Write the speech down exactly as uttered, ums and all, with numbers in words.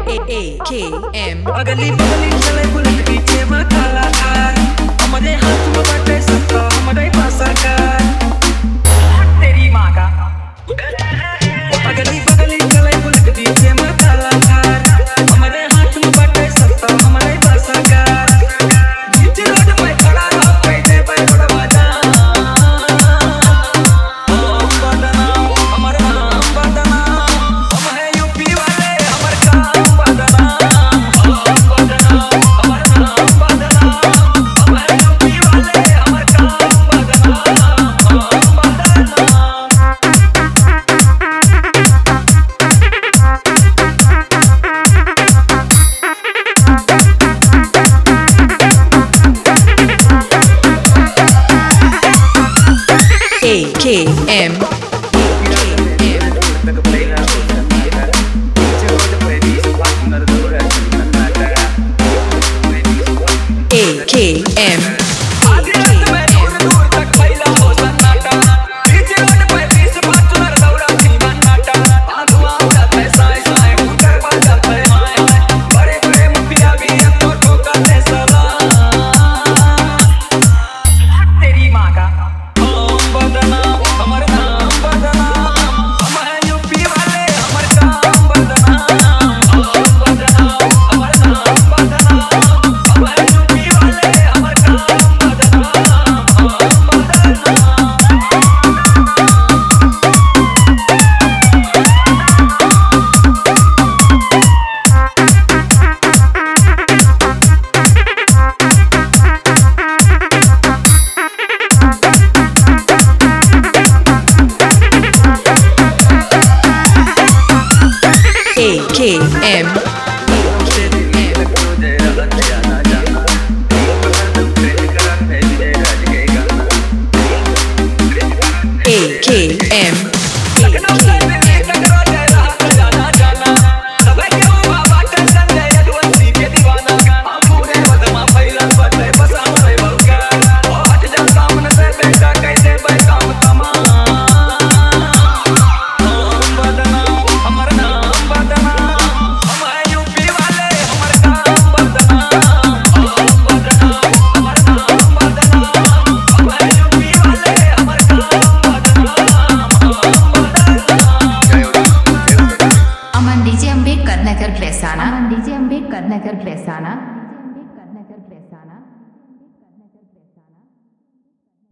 A A K M अगली बगली चले बुलेट पीछे में काला कार हमारे हाथ में बाटे सत्ता हमारे पास कार तेरी माँ का अगली बगली चले बुलेट पीछे में काला कार हमारे हाथ में बाटे सत्ता हमारे पास कार नीचे रोड पे खड़ा रहा पैसे पे थोड़ा बजा हम बदनाम हमारा नाम बदनाम हम है यूपी वाले हमारे काम बदनाम A K M A K M A K M A K M Aman DJ Ambedkar Nagar प्लेसाना अमन डीजे अम्बेडकर नगर प्लेसाना